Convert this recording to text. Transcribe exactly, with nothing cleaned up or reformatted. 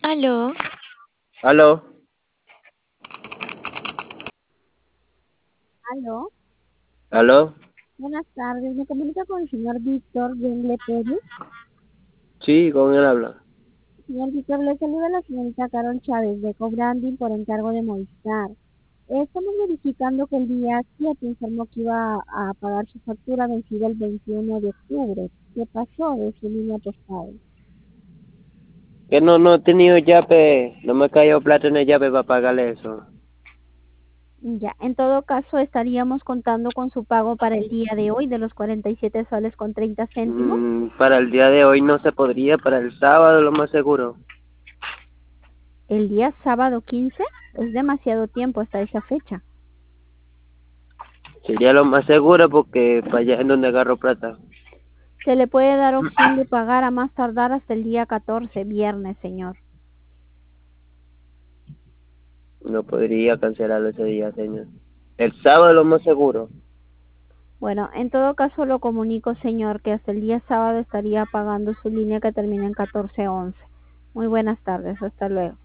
Aló, Aló, Aló, aló, buenas tardes. Me comunica con el señor Víctor Yengle Pérez. sí, con él habla. Señor Víctor, le saluda la señorita Carol Chávez de Cobranding por encargo de Movistar. Estamos verificando que el día siete informó que iba a pagar su factura vencida el veintiuno de octubre. ¿Qué pasó de su línea postal? Que no, no he tenido llave, no me cayó plata en el llave para pagarle eso. Ya, en todo caso estaríamos contando con su pago para el día de hoy de los cuarenta y siete soles con treinta céntimos. Mm, para el día de hoy no se podría, para el sábado lo más seguro. El día sábado quince es demasiado tiempo hasta esa fecha. Sería lo más seguro porque para allá es donde agarro plata. Se le puede dar opción de pagar a más tardar hasta el día catorce, viernes, señor. No podría cancelarlo ese día, señor. El sábado lo más seguro. Bueno, en todo caso lo comunico, señor, que hasta el día sábado estaría pagando su línea que termina en catorce once. Muy buenas tardes, hasta luego.